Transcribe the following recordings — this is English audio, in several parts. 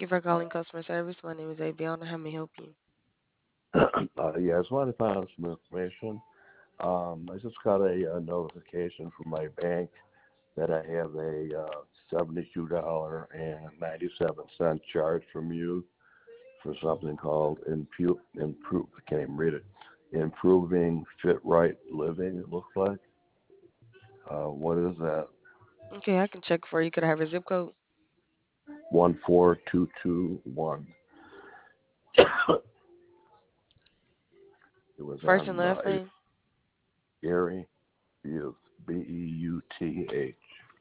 for calling customer service. My name is Abiana. How may I help you? Yeah, I just wanted to find out some information. I just got a notification from my bank that I have a $72.97 charge from you for something called Improve. I can't even read it. Improving Fit Right Living. It looks like. What is that? Okay, I can check for you. Could I have your zip code? 14221. It was First and on last name? Gary Youth. Beuth.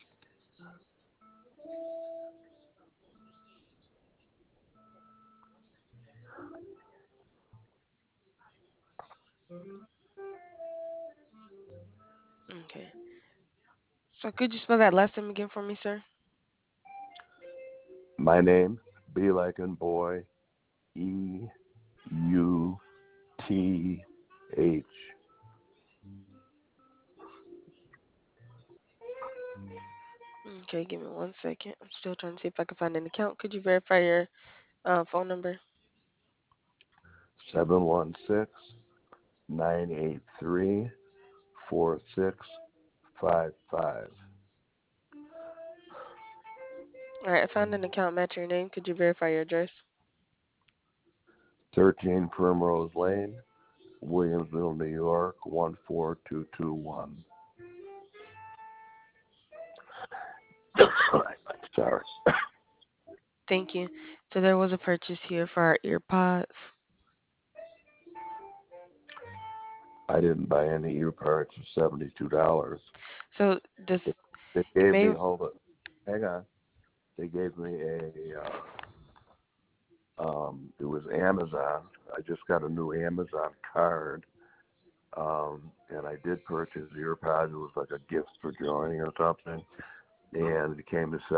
Okay. So could you spell that last name again for me, sir? My name, B like in boy, Euth. Okay, give me 1 second. I'm still trying to see if I can find an account. Could you verify your phone number? 716-983-4655. All right, I found an account matching your name. Could you verify your address? 13 Primrose Lane, Williamsville, New York, 14221. Sorry. Thank you. So there was a purchase here for our earpods. I didn't buy any ear parts for $72. So They, this they it gave me, may hold it, hang on. They gave me it was Amazon. I just got a new Amazon card. And I did purchase earpods. It was like a gift for joining or something. And it came to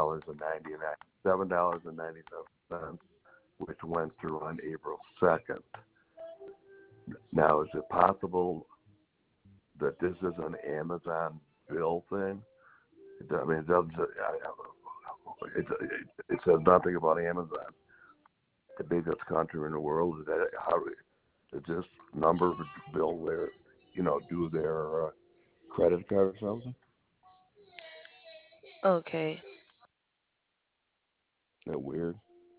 $7.97, which went through on April 2nd. Now, is it possible that this is an Amazon bill thing? I mean, it doesn't. It says nothing about Amazon, the biggest country in the world. Is that how? Is this number bill their, do their credit card or something? okay. Isn't that weird?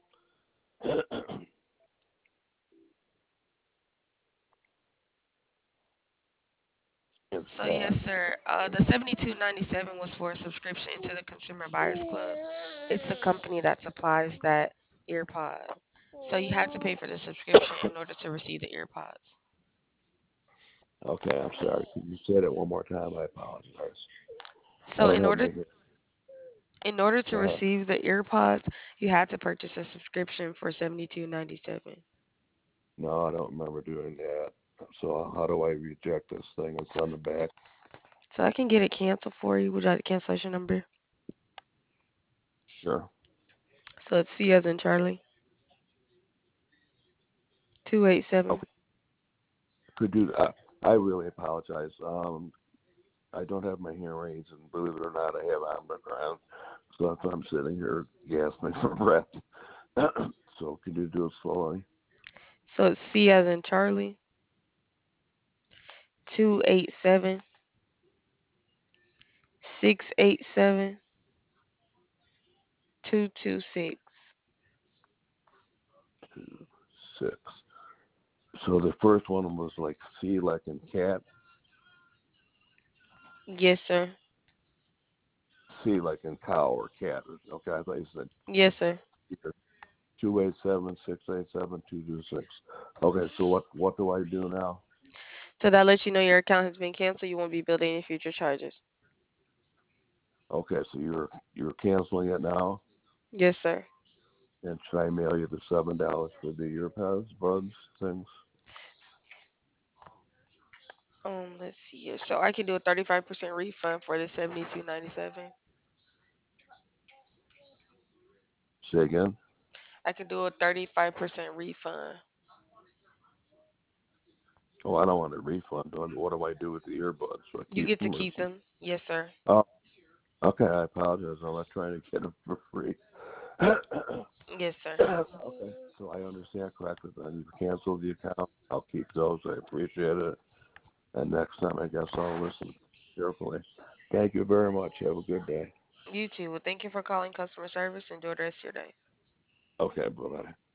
It's So sad. yes, sir. The 72.97 was for a subscription into the Consumer Buyers Club. It's the company that supplies that earpod. So you had to pay for the subscription in order to receive the earpods. Okay, I'm sorry. Can you say that one more time? I apologize. I So don't have my head. in order to Go ahead. receive the earpods, you had to purchase a subscription for 72.97. No, I don't remember doing that. So how do I reject this thing and send it back? So I can get it canceled for you. Would you like the cancellation number? Sure. So it's C as in Charlie, 287. Okay. Could do. I really apologize. I don't have my hearing aids, and believe it or not, I have Omicron, so that's why I'm sitting here gasping for breath. So could you do it slowly? So it's C as in Charlie, 287 687 226. 2, 6. So the first one was like C, like in cat. Yes, sir. C, like in cow or cat. Okay, I thought you said Yes, sir. 287-687-226. Okay, so what do I do now? So that lets you know your account has been canceled. You won't be billed any future charges. Okay, so you're canceling it now, Yes, sir. and should I mail you the $7 for the earpods, buds, things? Let's see here. So I can do a 35% refund for the 72.97. Say again. I can do a 35% refund. Oh, I don't want a refund. What do I do with the earbuds? Do I You keep get to them or keep them. Yes, sir. Oh, okay. I apologize. I'm not trying to get them for free. Yes, sir. Okay, so I understand correctly. Then you've canceled the account. I'll keep those. I appreciate it. And next time, I guess I'll listen carefully. Thank you very much. Have a good day. You too. Well, thank you for calling customer service. Enjoy the rest of your day. Okay, bye bye.